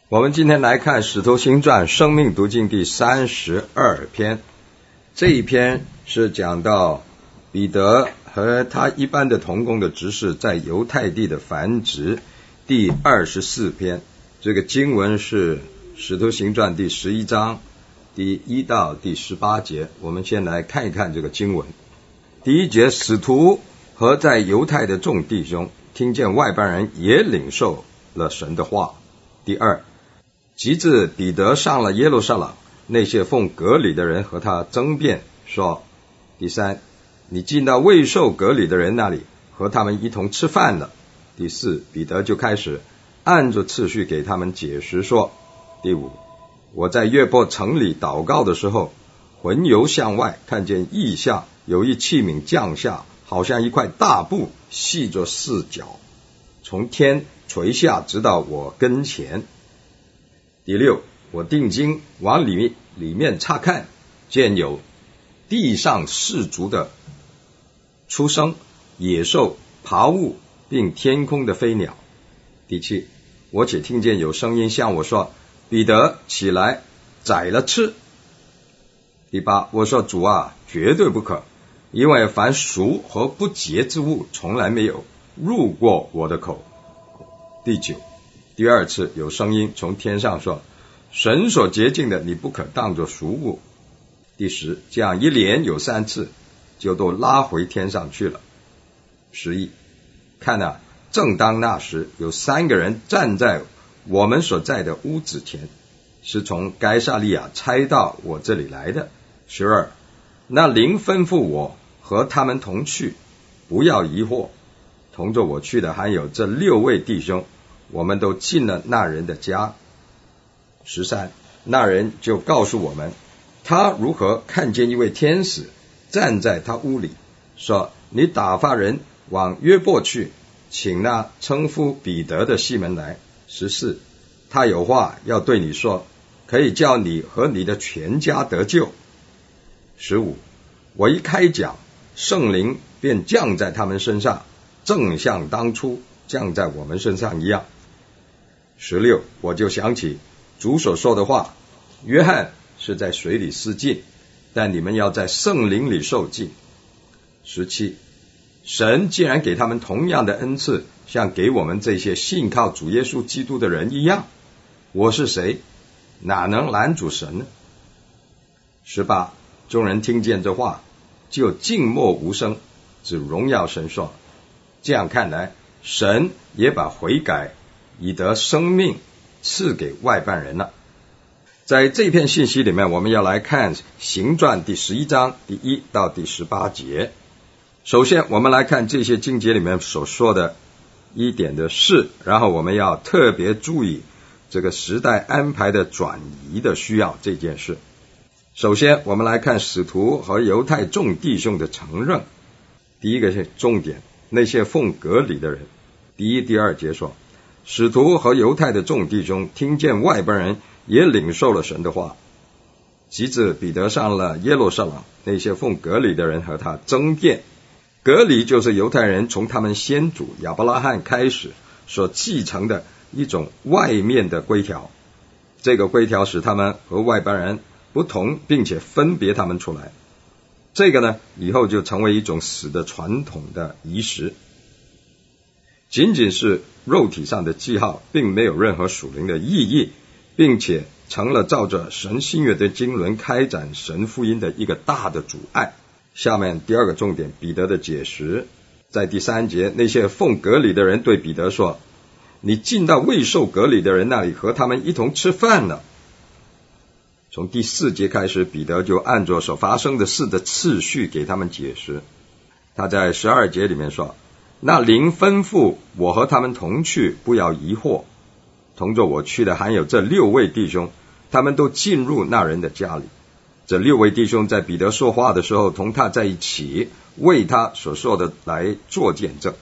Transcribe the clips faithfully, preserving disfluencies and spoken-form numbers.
我们今天来看《使徒行传》生命读经第三十二篇。这一篇是讲到彼得和他一般的同工的执事在犹太地的繁殖，第二十四篇。这个经文是《使徒行传》第十一章第一到第十八节。我们先来看一看这个经文。第一节，使徒和在犹太的众弟兄听见外邦人也领受了神的话。第二，及至彼得上了耶路撒冷，那些奉割礼的人和他争辩说。第三，你进到未受割礼的人那里，和他们一同吃饭了。第四，彼得就开始按着次序给他们解释说。第五，我在约伯城里祷告的时候，魂游向外，看见异象，有一器皿降下，好像一块大布，系着四角，从天垂下，直到我跟前。第六，我定睛往里里面察看，见有地上四足的畜生、野兽、爬物，并天空的飞鸟。第七，我且听见有声音向我说，彼得，起来，宰了吃。第八，我说，主啊，绝对不可，因为凡俗和不洁之物从来没有入过我的口。第九，第二次有声音从天上说，神所洁净的你不可当作俗物。第十，这样一连有三次，就都拉回天上去了。十一，看啊，正当那时，有三个人站在我们所在的屋子前，是从该撒利亚差到我这里来的。十二，那灵吩咐我和他们同去，不要疑惑。同着我去的还有这六位弟兄，我们都进了那人的家。十三，那人就告诉我们，他如何看见一位天使站在他屋里，说，你打发人往约伯去，请那称呼彼得的西门来。十四，他有话要对你说，可以叫你和你的全家得救。十五，我一开讲，圣灵便降在他们身上，正像当初降在我们身上一样。十六，我就想起主所说的话，约翰是在水里施浸，但你们要在圣灵里受浸。十七，神既然给他们同样的恩赐，像给我们这些信靠主耶稣基督的人一样，我是谁，哪能拦阻神呢？十八，众人听见这话，就静默无声，只荣耀神说，这样看来，神也把悔改以得生命赐给外邦人了。在这篇信息里面，我们要来看行传第十一章第一到第十八节。首先我们来看这些经节里面所说的一点的事，然后我们要特别注意这个时代安排的转移的需要这件事。首先我们来看使徒和犹太众弟兄的承认。第一个是重点，那些奉割礼的人。第一、第二节说，使徒和犹太的众弟兄听见外邦人也领受了神的话。及至彼得上了耶路撒冷，那些奉割礼的人和他争辩。割礼就是犹太人从他们先祖亚伯拉罕开始所继承的一种外面的规条，这个规条使他们和外邦人不同，并且分别他们出来。这个呢，以后就成为一种死的传统的仪式，仅仅是肉体上的记号，并没有任何属灵的意义，并且成了照着神新约的经纶开展神福音的一个大的阻碍。下面第二个重点，彼得的解释。在第三节，那些奉割礼的人对彼得说，你进到未受割礼的人那里，和他们一同吃饭了。从第四节开始，彼得就按着所发生的事的次序给他们解释。他在十二节里面说，那灵吩咐我和他们同去，不要疑惑。同着我去的还有这六位弟兄，他们都进入那人的家里。这六位弟兄在彼得说话的时候同他在一起，为他所说的来做见证。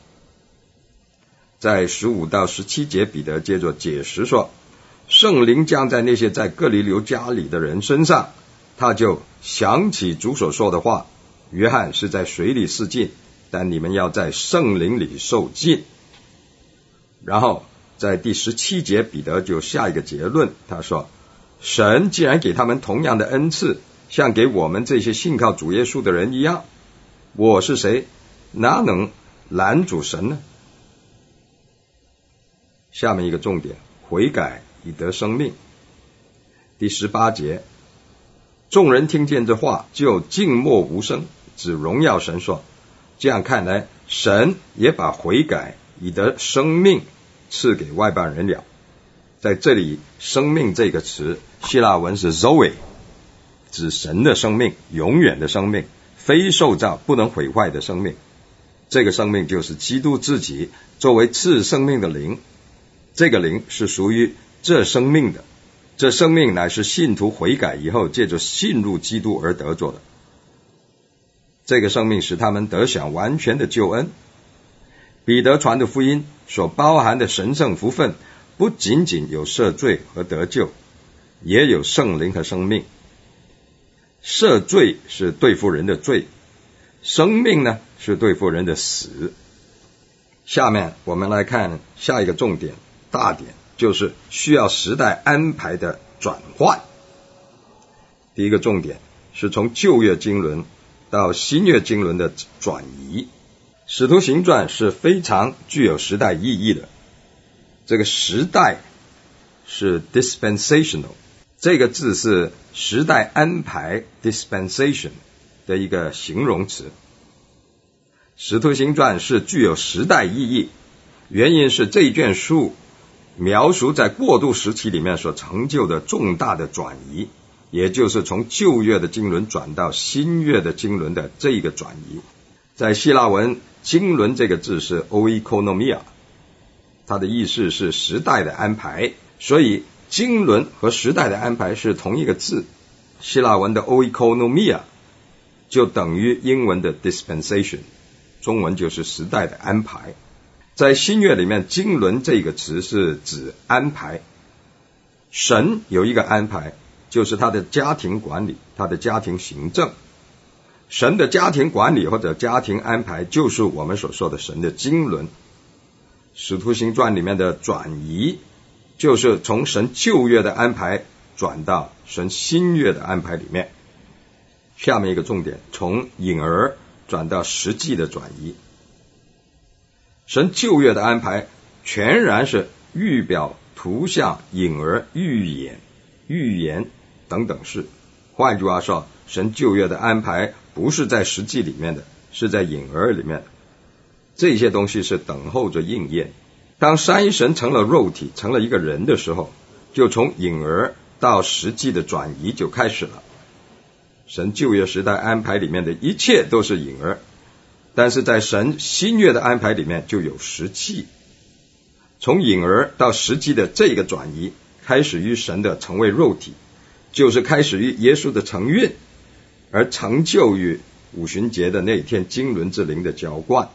在十五到十七节，彼得接着解释说，圣灵降在那些在哥尼流家里的人身上，他就想起主所说的话，约翰是在水里施浸，但你们要在圣灵里受浸。然后在第十七节，彼得就下一个结论，他说，神既然给他们同样的恩赐，像给我们这些信靠主耶稣的人一样，我是谁，哪能拦阻神呢？下面一个重点，悔改以得生命。第十八节，众人听见这话就静默无声，只荣耀神说，这样看来，神也把悔改以得生命赐给外邦人了。在这里，生命这个词希腊文是 Zoe， 指神的生命，永远的生命，非受造不能毁坏的生命。这个生命就是基督自己作为赐生命的灵，这个灵是属于这生命的，这生命乃是信徒悔改以后借着信入基督而得着的。这个生命使他们得享完全的救恩。彼得传的福音所包含的神圣福分，不仅仅有赦罪和得救，也有圣灵和生命。赦罪是对付人的罪，生命呢是对付人的死。下面我们来看下一个重点大点，就是需要时代安排的转换。第一个重点是从旧约经纶到新约经纶的转移。使徒行传是非常具有时代意义的，这个时代是 dispensational， 这个字是时代安排 dispensation 的一个形容词。使徒行传是具有时代意义，原因是这一卷书描述在过渡时期里面所成就的重大的转移，也就是从旧约的经纶转到新约的经纶的这一个转移。在希腊文，经纶这个字是 oikonomia， 它的意思是时代的安排，所以经纶和时代的安排是同一个字。希腊文的 oikonomia 就等于英文的 dispensation， 中文就是时代的安排。在新约里面，经纶这个词是指安排。神有一个安排，就是他的家庭管理，他的家庭行政。神的家庭管理或者家庭安排，就是我们所说的神的经纶。使徒行传里面的转移，就是从神旧约的安排转到神新约的安排里面。下面一个重点，从隐而转到实际的转移。神旧约的安排全然是预表、图像、隐而、预演、预言等等事。换句话说，神旧约的安排不是在实际里面的，是在隐而里面的。这些东西是等候着应验。当三一神成了肉体，成了一个人的时候，就从隐而到实际的转移就开始了。神旧约时代安排里面的一切都是隐而，但是在神新约的安排里面就有实际。从隐而到实际的这个转移，开始于神的成为肉体，就是开始于耶稣的承运，而成就于五旬节的那天经纶之灵的浇灌。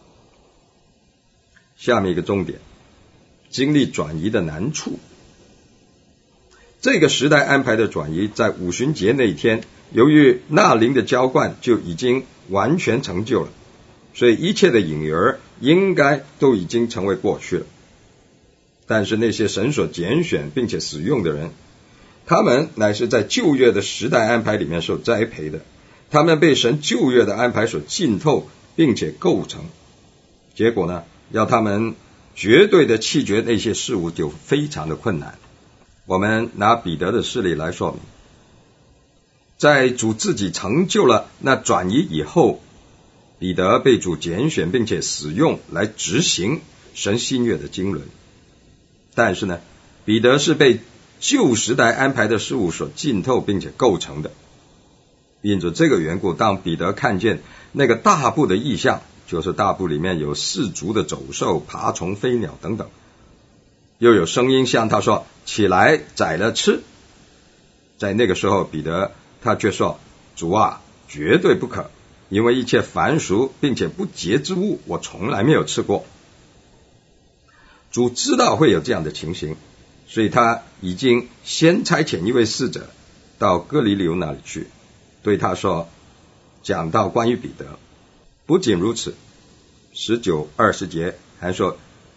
下面一个重点，经历转移的难处。这个时代安排的转移，在五旬节那一天，由于那灵的浇灌就已经完全成就了，所以一切的隐而应该都已经成为过去了。但是那些神所拣选并且使用的人，他们乃是在旧约的时代安排里面受栽培的，他们被神旧约的安排所浸透并且构成，结果呢，要他们绝对的弃绝那些事物就非常的困难。我们拿彼得的事例来说明，在主自己成就了那转移以后，彼得被主拣选并且使用来执行神新约的经纶。但是呢，彼得是被旧时代安排的事物所浸透并且构成的。因着这个缘故，当彼得看见那个大布的异象，就是大布里面有四足的走兽、爬虫、飞鸟等等，又有声音向他说，起来宰了吃。在那个时候，彼得他却说，主啊，绝对不可，因为一切凡俗并且不洁之物我从来没有吃过。主知道会有这样的情形，所以他已经先差遣一位使者到哥尼流那里去，对他说，讲到关于彼得。不仅如此，十九、二十节还说，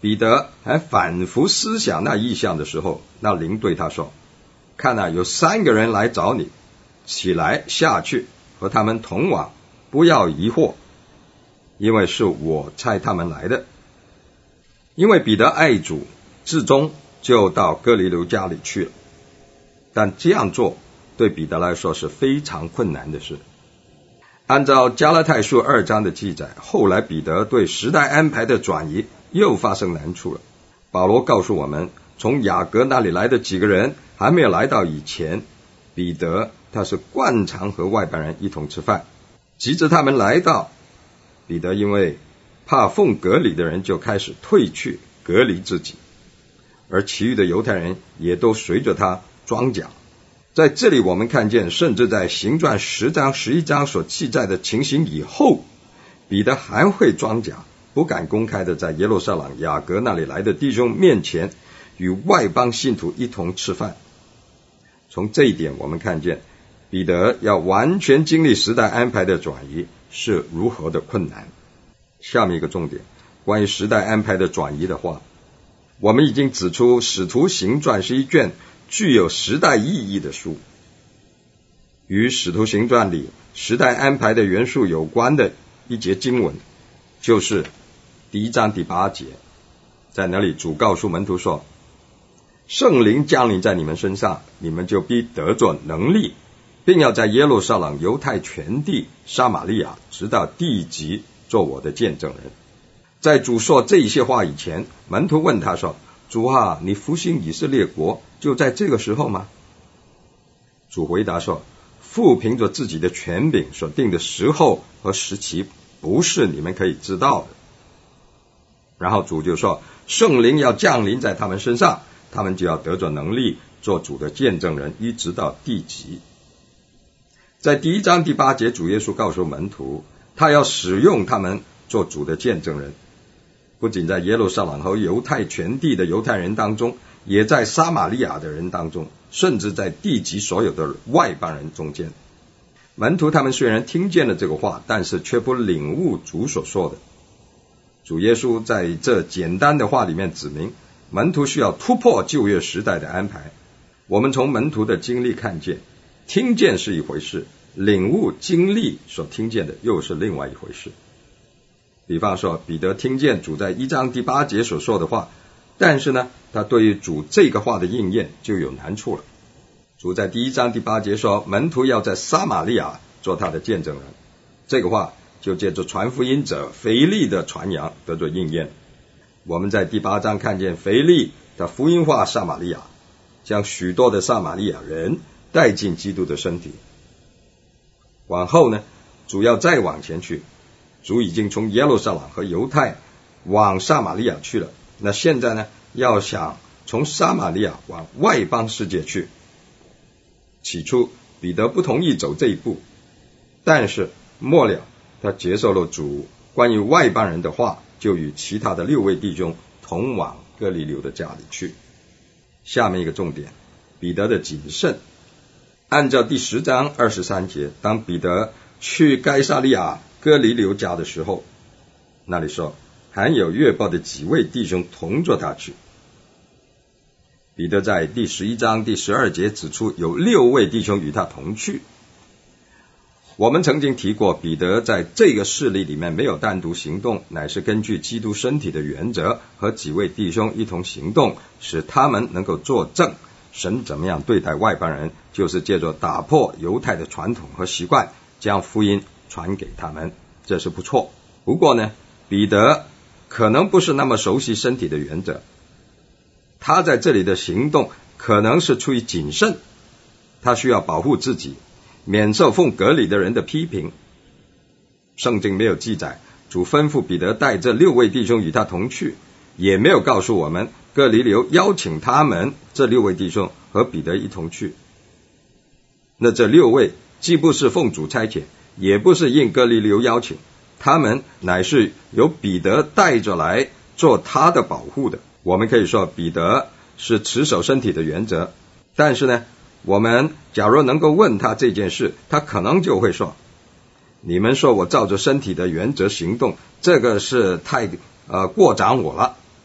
彼得还反复思想那异象的时候，那灵对他说：看啊，有三个人来找你，起来下去和他们同往，不要疑惑，因为是我差他们来的。因为彼得爱主，至终就到哥尼流家里去了。但这样做对彼得来说是非常困难的事。按照加拉太书二章的记载，后来彼得对时代安排的转移又发生难处了。保罗告诉我们，从雅各那里来的几个人还没有来到以前，彼得他是惯常和外邦人一同吃饭。及至他们来到，彼得因为怕奉隔离的人，就开始退去隔离自己，而其余的犹太人也都随着他装讲。在这里我们看见，甚至在行传十章十一章所记载的情形以后，彼得还会装假，不敢公开的在耶路撒冷雅各那里来的弟兄面前与外邦信徒一同吃饭。从这一点我们看见，彼得要完全经历时代安排的转移是如何的困难。下面一个重点，关于时代安排的转移的话，我们已经指出使徒行传是一卷具有时代意义的书。与使徒行传里时代安排的元素有关的一节经文，就是第一章第八节，在那里主告诉门徒说，圣灵降临在你们身上，你们就必得着能力，并要在耶路撒冷、犹太全地、撒玛利亚直到地极做我的见证人。在主说这些话以前，门徒问他说，主啊，你复兴以色列国就在这个时候吗？主回答说，父凭着自己的权柄所定的时候和时期，不是你们可以知道的。然后主就说，圣灵要降临在他们身上，他们就要得着能力，做主的见证人，一直到地极。在第一章第八节，主耶稣告诉门徒，他要使用他们做主的见证人，不仅在耶路撒冷和犹太全地的犹太人当中，也在撒玛利亚的人当中，甚至在地极所有的外邦人中间。门徒他们虽然听见了这个话，但是却不领悟主所说的。主耶稣在这简单的话里面指明，门徒需要突破旧约时代的安排。我们从门徒的经历看见，听见是一回事，领悟经历所听见的又是另外一回事。比方说，彼得听见主在一章第八节所说的话，但是呢，他对于主这个话的应验就有难处了。主在第一章第八节说，门徒要在撒玛利亚做他的见证人，这个话就借着传福音者腓力的传扬得着应验。我们在第八章看见腓力他福音化撒玛利亚，将许多的撒玛利亚人带进基督的身体。往后呢，主要再往前去，主已经从耶路撒冷和犹太往撒玛利亚去了，那现在呢，要想从撒玛利亚往外邦世界去。起初彼得不同意走这一步，但是末了他接受了主关于外邦人的话，就与其他的六位弟兄同往哥尼流的家里去。下面一个重点，彼得的谨慎。按照第十章二十三节，当彼得去该撒利亚哥尼流家的时候，那里说还有约伯的几位弟兄同着他去。彼得在第十一章第十二节指出有六位弟兄与他同去。我们曾经提过，彼得在这个事例里面没有单独行动，乃是根据基督身体的原则和几位弟兄一同行动，使他们能够作证神怎么样对待外邦人，就是借着打破犹太的传统和习惯，将福音传给他们，这是不错。不过呢，彼得可能不是那么熟悉身体的原则，他在这里的行动可能是出于谨慎，他需要保护自己，免受奉割礼的人的批评。圣经没有记载主吩咐彼得带这六位弟兄与他同去，也没有告诉我们哥尼流邀请他们这六位弟兄和彼得一同去。那这六位既不是奉主差遣，也不是应哥尼流邀请，他们乃是由彼得带着来做他的保护的。我们可以说彼得是持守身体的原则，但是呢，我们假如能够问他这件事，他可能就会说，你们说我照着身体的原则行动，这个是太呃过奖我了。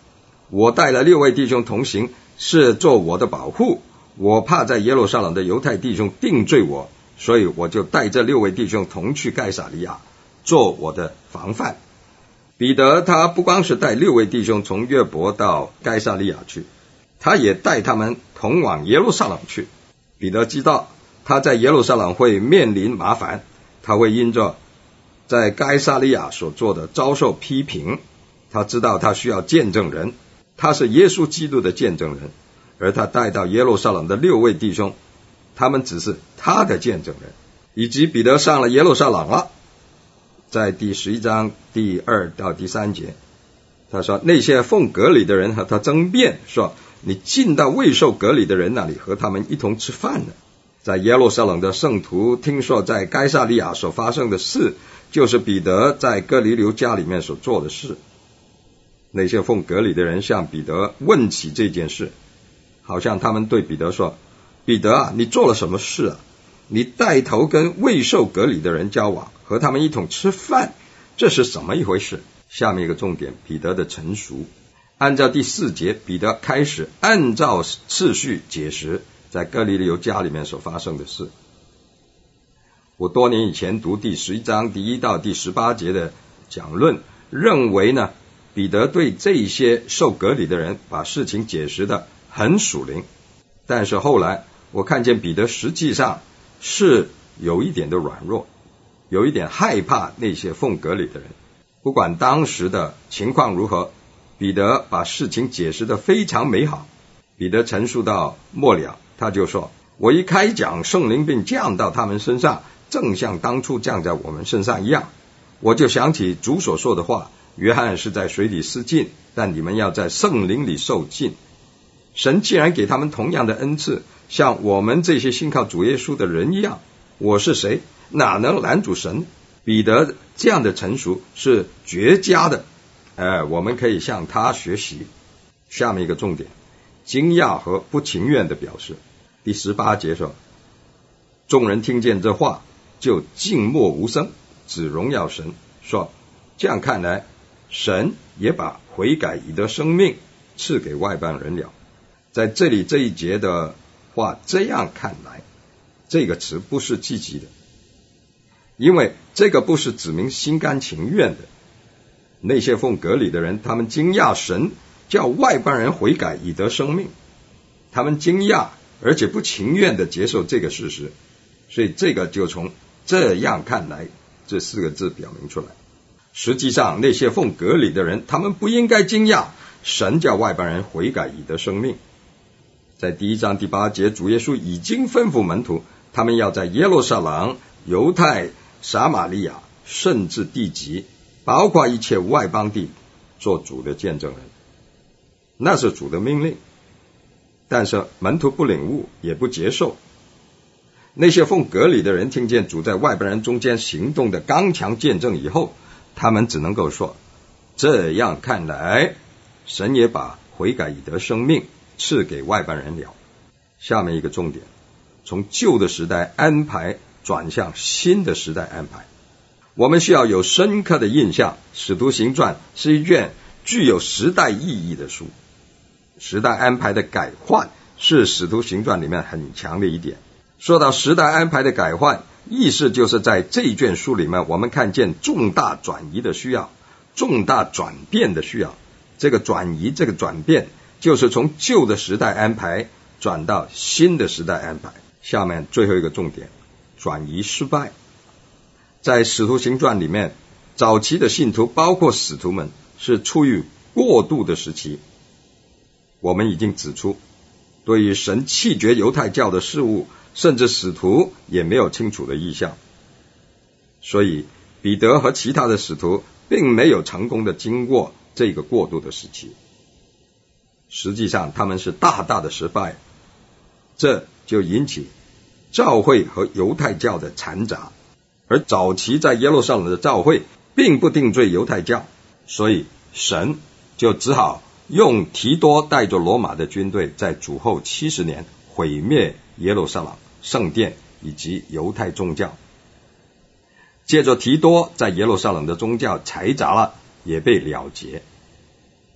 我带了六位弟兄同行，是做我的保护，我怕在耶路撒冷的犹太弟兄定罪我，所以我就带这六位弟兄同去该撒利亚，做我的防范。彼得他不光是带六位弟兄从约伯到该撒利亚去，他也带他们同往耶路撒冷去。彼得知道他在耶路撒冷会面临麻烦，他会因着在该撒利亚所做的遭受批评，他知道他需要见证人，他是耶稣基督的见证人，而他带到耶路撒冷的六位弟兄，他们只是他的见证人。以及彼得上了耶路撒冷了，在第十一章第二到第三节，他说那些奉隔离的人和他争辩说，你进到未受隔离的人那里和他们一同吃饭呢。在耶路撒冷的圣徒听说在该撒利亚所发生的事，就是彼得在哥尼流家里面所做的事。那些奉隔离的人向彼得问起这件事，好像他们对彼得说，彼得啊，你做了什么事啊？你带头跟未受隔离的人交往，和他们一同吃饭，这是怎么一回事？下面一个重点，彼得的陈述。按照第四节，彼得开始按照次序解释在哥尼流家里面所发生的事。我多年以前读第十一章第一到第十八节的讲论，认为呢，彼得对这些受隔离的人把事情解释的很属灵，但是后来我看见彼得实际上是有一点的软弱，有一点害怕那些奉隔离的人。不管当时的情况如何，彼得把事情解释的非常美好。彼得陈述到末了，他就说，我一开讲，圣灵并降到他们身上，正像当初降在我们身上一样。我就想起主所说的话，约翰是在水里施浸，但你们要在圣灵里受浸。神既然给他们同样的恩赐，像我们这些信靠主耶稣的人一样，我是谁，哪能拦阻神？彼得这样的陈述是绝佳的，呃，我们可以向他学习。下面一个重点，惊讶和不情愿的表示。第十八节说，众人听见这话，就静默无声，只荣耀神，说，这样看来，神也把悔改以得生命赐给外邦人了。在这里这一节的话，这样看来，这个词不是积极的，因为这个不是指明心甘情愿的。那些奉隔离的人，他们惊讶神叫外邦人悔改以得生命，他们惊讶而且不情愿的接受这个事实，所以这个就从这样看来这四个字表明出来。实际上那些奉隔离的人，他们不应该惊讶神叫外邦人悔改以得生命。在第一章第八节，主耶稣已经吩咐门徒，他们要在耶路撒冷、犹太、撒玛利亚，甚至地极，包括一切外邦地，做主的见证人。那是主的命令，但是门徒不领悟，也不接受。那些奉隔离的人听见主在外邦人中间行动的刚强见证以后，他们只能够说，这样看来，神也把悔改以得生命赐给外邦人了。下面一个重点，从旧的时代安排转向新的时代安排。我们需要有深刻的印象，使徒行传是一卷具有时代意义的书。时代安排的改换是使徒行传里面很强的一点。说到时代安排的改换，意思就是在这一卷书里面，我们看见重大转移的需要，重大转变的需要。这个转移，这个转变，就是从旧的时代安排转到新的时代安排。下面最后一个重点，转移失败。在使徒行传里面，早期的信徒包括使徒们是处于过渡的时期。我们已经指出，对于神弃绝犹太教的事物，甚至使徒也没有清楚的意向，所以彼得和其他的使徒并没有成功的经过这个过渡的时期。实际上他们是大大的失败，这就引起教会和犹太教的掺杂。而早期在耶路撒冷的教会并不定罪犹太教，所以神就只好用提多带着罗马的军队，在主后七十年毁灭耶路撒冷圣殿以及犹太宗教。接着提多在耶路撒冷的宗教财杂了也被了结。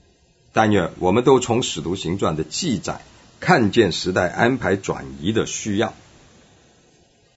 但愿我们都从使徒行传的记载看见时代安排转移的需要。